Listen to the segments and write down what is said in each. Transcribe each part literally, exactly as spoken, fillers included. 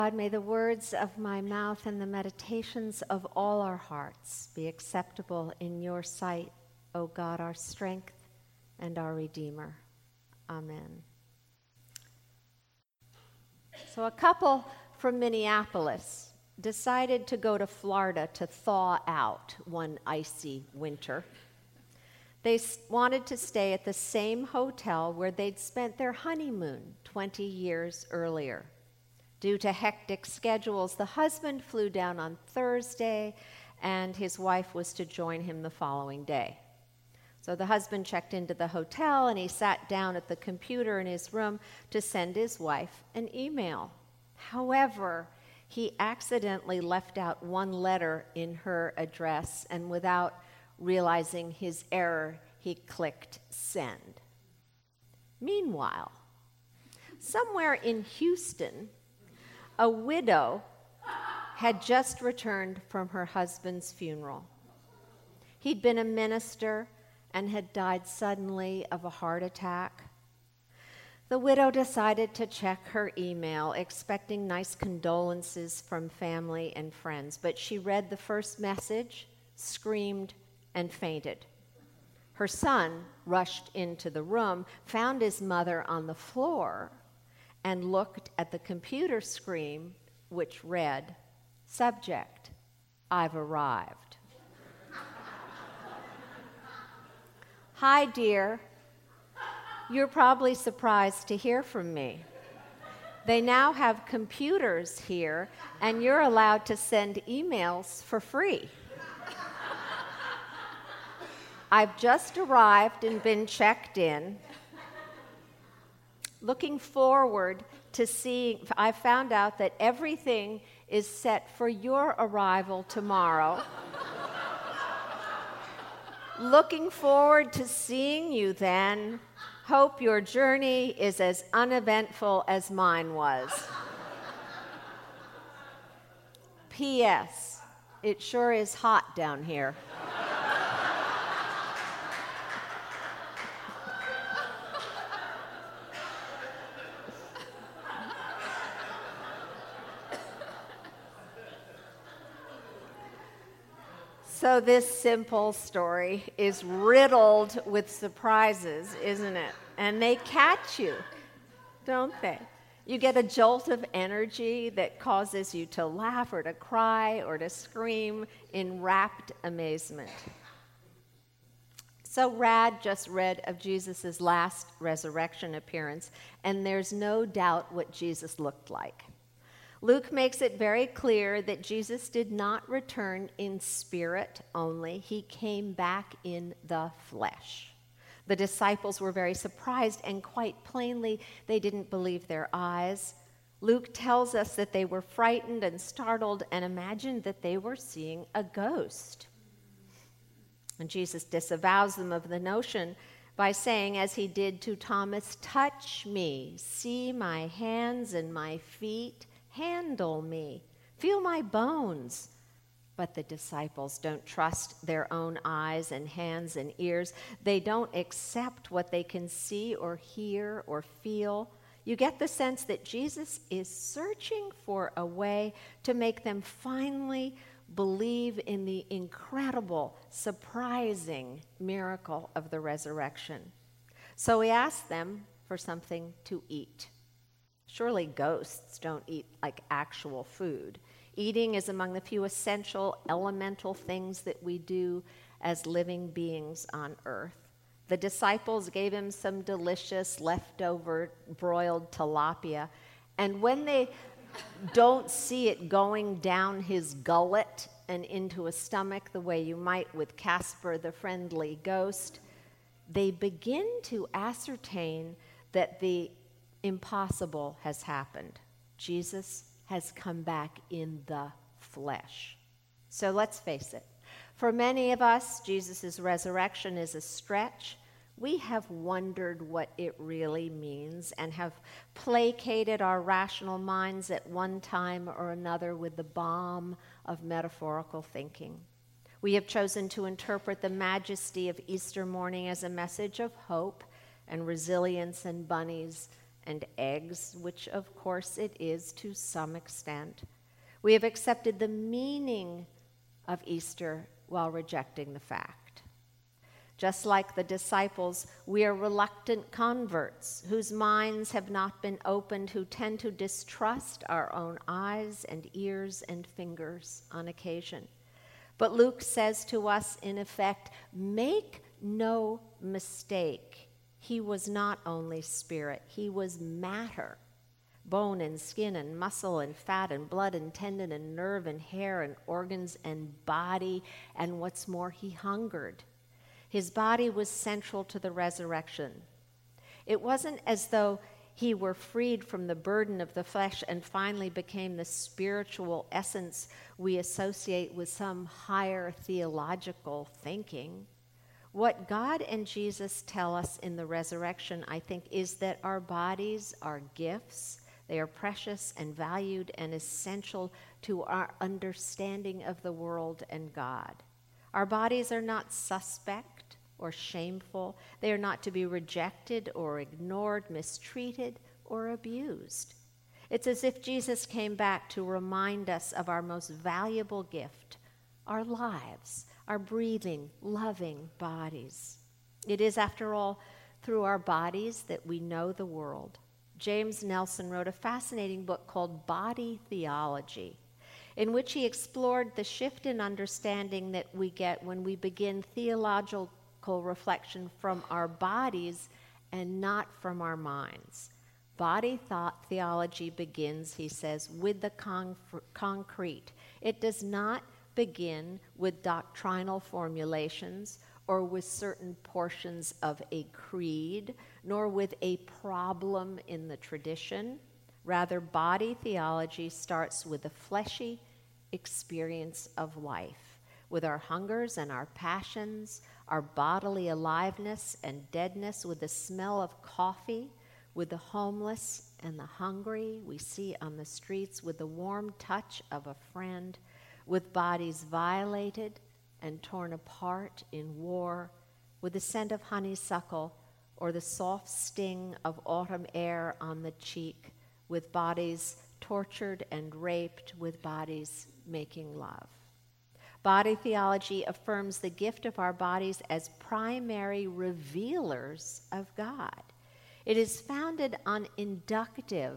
God, may the words of my mouth and the meditations of all our hearts be acceptable in your sight, O God, our strength and our Redeemer. Amen. So a couple from Minneapolis decided to go to Florida to thaw out one icy winter. They wanted to stay at the same hotel where they'd spent their honeymoon twenty years earlier. Due to hectic schedules, the husband flew down on Thursday, and his wife was to join him the following day. So the husband checked into the hotel, and he sat down at the computer in his room to send his wife an email. However, he accidentally left out one letter in her address, and without realizing his error, he clicked send. Meanwhile, somewhere in Houston, a widow had just returned from her husband's funeral. He'd been a minister and had died suddenly of a heart attack. The widow decided to check her email, expecting nice condolences from family and friends, but she read the first message, screamed, and fainted. Her son rushed into the room, found his mother on the floor, and looked at the computer screen, which read, "Subject, I've arrived." Hi, dear. You're probably surprised to hear from me. They now have computers here, and you're allowed to send emails for free. I've just arrived and been checked in. Looking forward to seeing, I found out that everything is set for your arrival tomorrow. Looking forward to seeing you then. Hope your journey is as uneventful as mine was. P S. It sure is hot down here. So this simple story is riddled with surprises, isn't it? And they catch you, don't they? You get a jolt of energy that causes you to laugh or to cry or to scream in rapt amazement. So Rad just read of Jesus' last resurrection appearance, and there's no doubt what Jesus looked like. Luke makes it very clear that Jesus did not return in spirit only. He came back in the flesh. The disciples were very surprised, and quite plainly, they didn't believe their eyes. Luke tells us that they were frightened and startled and imagined that they were seeing a ghost. And Jesus disavows them of the notion by saying, as he did to Thomas, "Touch me, see my hands and my feet. Handle me, feel my bones." But the disciples don't trust their own eyes and hands and ears. They don't accept what they can see or hear or feel. You get the sense that Jesus is searching for a way to make them finally believe in the incredible, surprising miracle of the resurrection. So he asks them for something to eat. Surely ghosts don't eat like actual food. Eating is among the few essential elemental things that we do as living beings on earth. The disciples gave him some delicious leftover broiled tilapia, and when they don't see it going down his gullet and into a stomach the way you might with Casper the Friendly Ghost, they begin to ascertain that the impossible has happened. Jesus has come back in the flesh. So let's face it. For many of us, Jesus' resurrection is a stretch. We have wondered what it really means and have placated our rational minds at one time or another with the balm of metaphorical thinking. We have chosen to interpret the majesty of Easter morning as a message of hope and resilience and bunnies and eggs, which of course it is to some extent. We have accepted the meaning of Easter while rejecting the fact. Just like the disciples, we are reluctant converts whose minds have not been opened, who tend to distrust our own eyes and ears and fingers on occasion. But Luke says to us, in effect, make no mistake. He was not only spirit, he was matter. Bone and skin and muscle and fat and blood and tendon and nerve and hair and organs and body. And what's more, he hungered. His body was central to the resurrection. It wasn't as though he were freed from the burden of the flesh and finally became the spiritual essence we associate with some higher theological thinking. What God and Jesus tell us in the resurrection, I think, is that our bodies are gifts. They are precious and valued and essential to our understanding of the world and God. Our bodies are not suspect or shameful. They are not to be rejected or ignored, mistreated or abused. It's as if Jesus came back to remind us of our most valuable gift, our lives, our breathing, loving bodies. It is, after all, through our bodies that we know the world. James Nelson wrote a fascinating book called Body Theology, in which he explored the shift in understanding that we get when we begin theological reflection from our bodies and not from our minds. Body thought theology begins, he says, with the con- concrete. It does not begin with doctrinal formulations or with certain portions of a creed, nor with a problem in the tradition. Rather, body theology starts with the fleshy experience of life, with our hungers and our passions, our bodily aliveness and deadness, with the smell of coffee, with the homeless and the hungry we see on the streets, with the warm touch of a friend, with bodies violated and torn apart in war, with the scent of honeysuckle or the soft sting of autumn air on the cheek, with bodies tortured and raped, with bodies making love. Body theology affirms the gift of our bodies as primary revealers of God. It is founded on inductive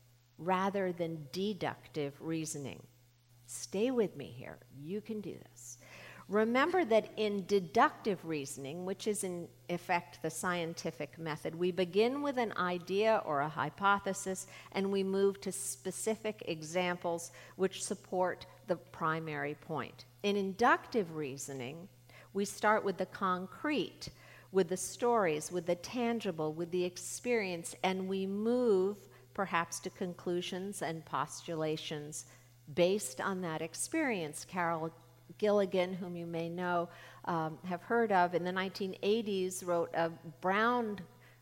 rather than deductive reasoning. Stay with me here. You can do this. Remember that in deductive reasoning, which is in effect the scientific method, we begin with an idea or a hypothesis, and we move to specific examples which support the primary point. In inductive reasoning, we start with the concrete, with the stories, with the tangible, with the experience, and we move perhaps to conclusions and postulations based on that experience. Carol Gilligan, whom you may know, um, have heard of, in the nineteen eighties wrote a brown,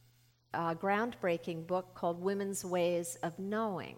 uh, groundbreaking book called Women's Ways of Knowing.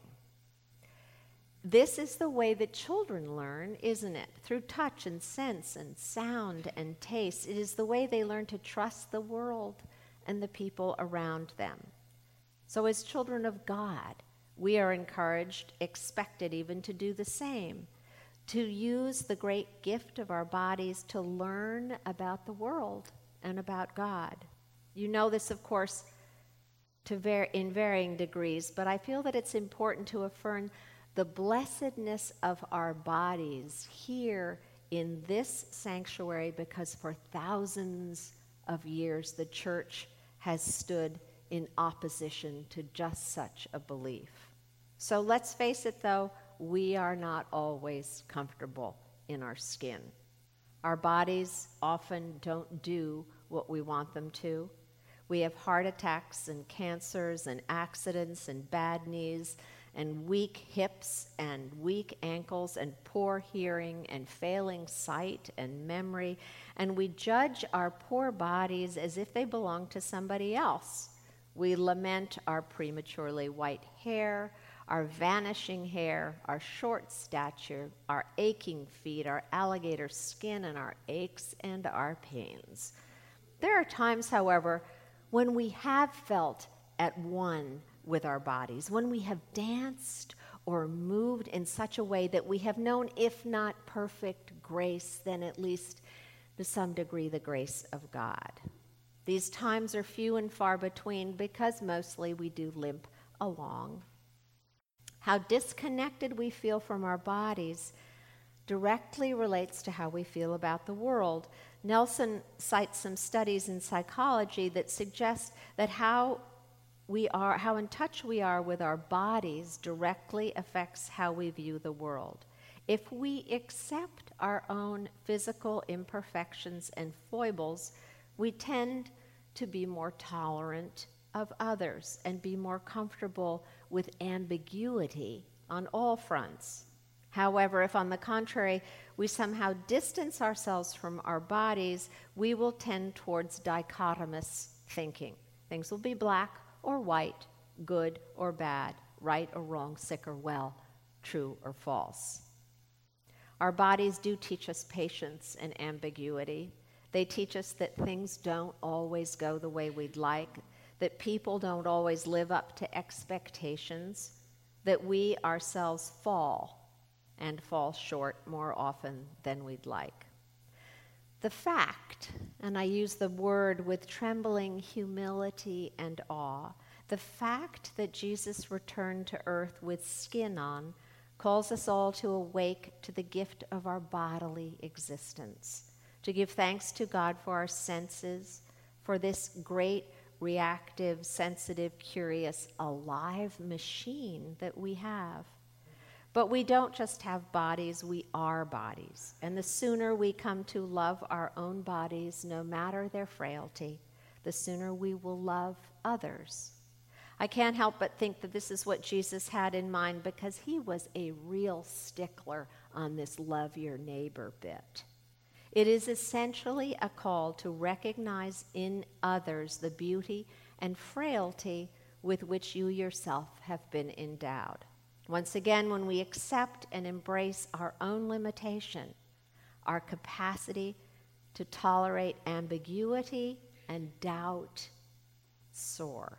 This is the way that children learn, isn't it? Through touch and sense and sound and taste. It is the way they learn to trust the world and the people around them. So as children of God, we are encouraged, expected even, to do the same, to use the great gift of our bodies to learn about the world and about God. You know this, of course, to var- in varying degrees, but I feel that it's important to affirm the blessedness of our bodies here in this sanctuary, because for thousands of years the church has stood in opposition to just such a belief. So let's face it, though, we are not always comfortable in our skin. Our bodies often don't do what we want them to. We have heart attacks and cancers and accidents and bad knees and weak hips and weak ankles and poor hearing and failing sight and memory, and we judge our poor bodies as if they belong to somebody else. We lament our prematurely white hair, our vanishing hair, our short stature, our aching feet, our alligator skin, and our aches and our pains. There are times, however, when we have felt at one with our bodies, when we have danced or moved in such a way that we have known, if not perfect grace, then at least to some degree the grace of God. These times are few and far between because mostly we do limp along. How disconnected we feel from our bodies directly relates to how we feel about the world. Nelson cites some studies in psychology that suggest that how we are, how in touch we are with our bodies directly affects how we view the world. If we accept our own physical imperfections and foibles, we tend to be more tolerant of others and be more comfortable with ambiguity on all fronts. However, if on the contrary, we somehow distance ourselves from our bodies, we will tend towards dichotomous thinking. Things will be black or white, good or bad, right or wrong, sick or well, true or false. Our bodies do teach us patience and ambiguity. They teach us that things don't always go the way we'd like, that people don't always live up to expectations, that we ourselves fall and fall short more often than we'd like. The fact, and I use the word with trembling humility and awe, the fact that Jesus returned to earth with skin on calls us all to awake to the gift of our bodily existence, to give thanks to God for our senses, for this great, reactive, sensitive, curious, alive machine that we have. But we don't just have bodies, we are bodies. And the sooner we come to love our own bodies, no matter their frailty, the sooner we will love others. I can't help but think that this is what Jesus had in mind because he was a real stickler on this love your neighbor bit. It is essentially a call to recognize in others the beauty and frailty with which you yourself have been endowed. Once again, when we accept and embrace our own limitation, our capacity to tolerate ambiguity and doubt soar.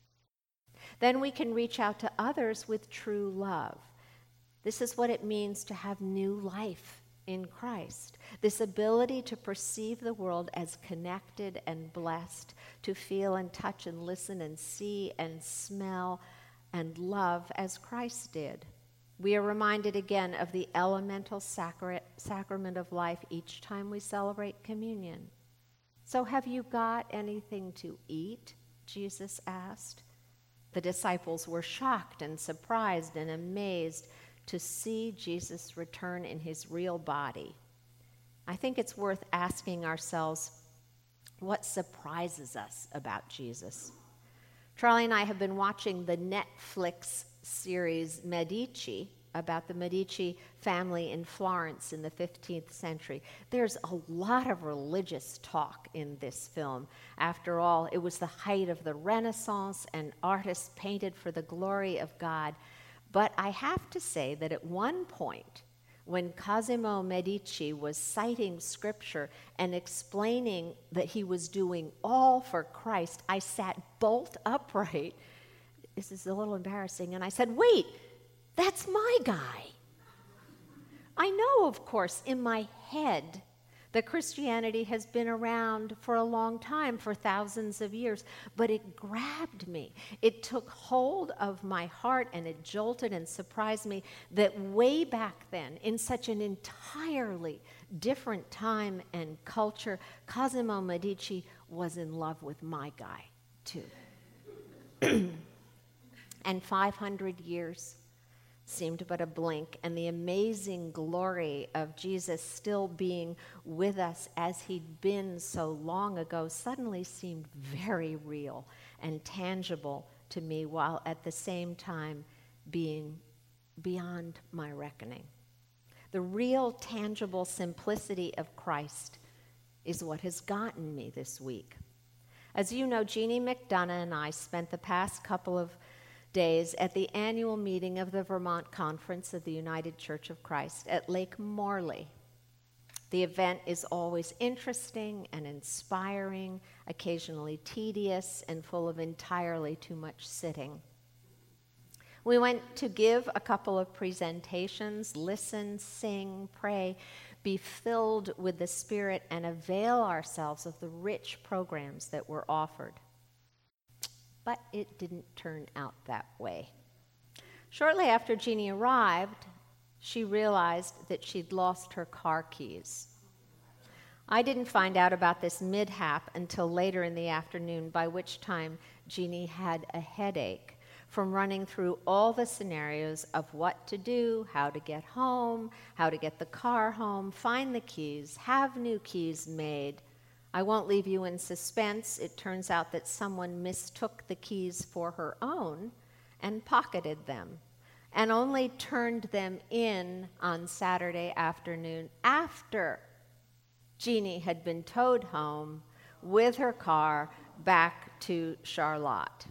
Then we can reach out to others with true love. This is what it means to have new life in Christ. This ability to perceive the world as connected and blessed, to feel and touch and listen and see and smell and love as Christ did. We are reminded again of the elemental sacra- sacrament of life each time we celebrate communion. So have you got anything to eat? Jesus asked. The disciples were shocked and surprised and amazed to see Jesus return in his real body. I think it's worth asking ourselves, what surprises us about Jesus? Charlie and I have been watching the Netflix series Medici about the Medici family in Florence in the fifteenth century. There's a lot of religious talk in this film. After all, it was the height of the Renaissance and artists painted for the glory of God. But I have to say that at one point, when Cosimo Medici was citing scripture and explaining that he was doing all for Christ, I sat bolt upright. This is a little embarrassing. And I said, wait, that's my guy. I know, of course, in my head that Christianity has been around for a long time, for thousands of years, but it grabbed me. It took hold of my heart and it jolted and surprised me that way back then, in such an entirely different time and culture, Cosimo Medici was in love with my guy, too. And five hundred years seemed but a blink, and the amazing glory of Jesus still being with us as he'd been so long ago suddenly seemed very real and tangible to me, while at the same time being beyond my reckoning. The real tangible simplicity of Christ is what has gotten me this week. As you know, Jeannie McDonough and I spent the past couple of days at the annual meeting of the Vermont Conference of the United Church of Christ at Lake Morley. The event is always interesting and inspiring, occasionally tedious, and full of entirely too much sitting. We went to give a couple of presentations, listen, sing, pray, be filled with the Spirit, and avail ourselves of the rich programs that were offered. But it didn't turn out that way. Shortly after Jeannie arrived, she realized that she'd lost her car keys. I didn't find out about this mishap until later in the afternoon, by which time Jeannie had a headache from running through all the scenarios of what to do, how to get home, how to get the car home, find the keys, have new keys made. I won't leave you in suspense. It turns out that someone mistook the keys for her own and pocketed them, and only turned them in on Saturday afternoon after Jeannie had been towed home with her car back to Charlotte.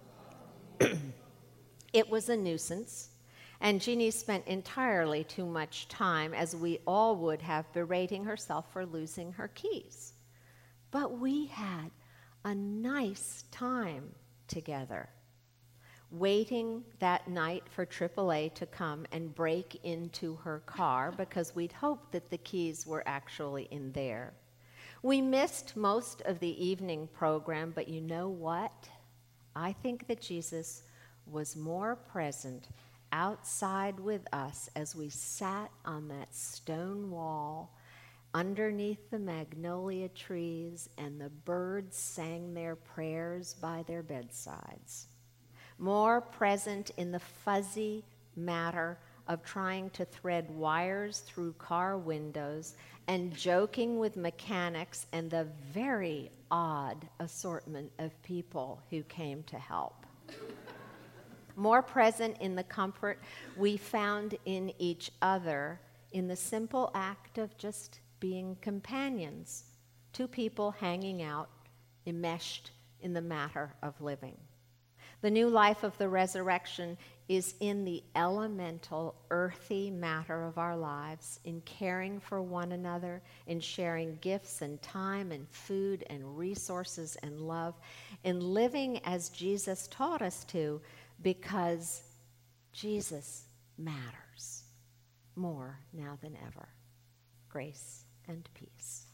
It was a nuisance, and Jeannie spent entirely too much time, as we all would have, berating herself for losing her keys. But we had a nice time together, waiting that night for triple A to come and break into her car because we'd hoped that the keys were actually in there. We missed most of the evening program, but you know what? I think that Jesus was more present outside with us as we sat on that stone wall underneath the magnolia trees and the birds sang their prayers by their bedsides. More present in the fuzzy matter of trying to thread wires through car windows and joking with mechanics and the very odd assortment of people who came to help. More present in the comfort we found in each other in the simple act of just being companions, two people hanging out, enmeshed in the matter of living. The new life of the resurrection is in the elemental, earthy matter of our lives, in caring for one another, in sharing gifts and time and food and resources and love, in living as Jesus taught us to, because Jesus matters more now than ever. Grace and peace.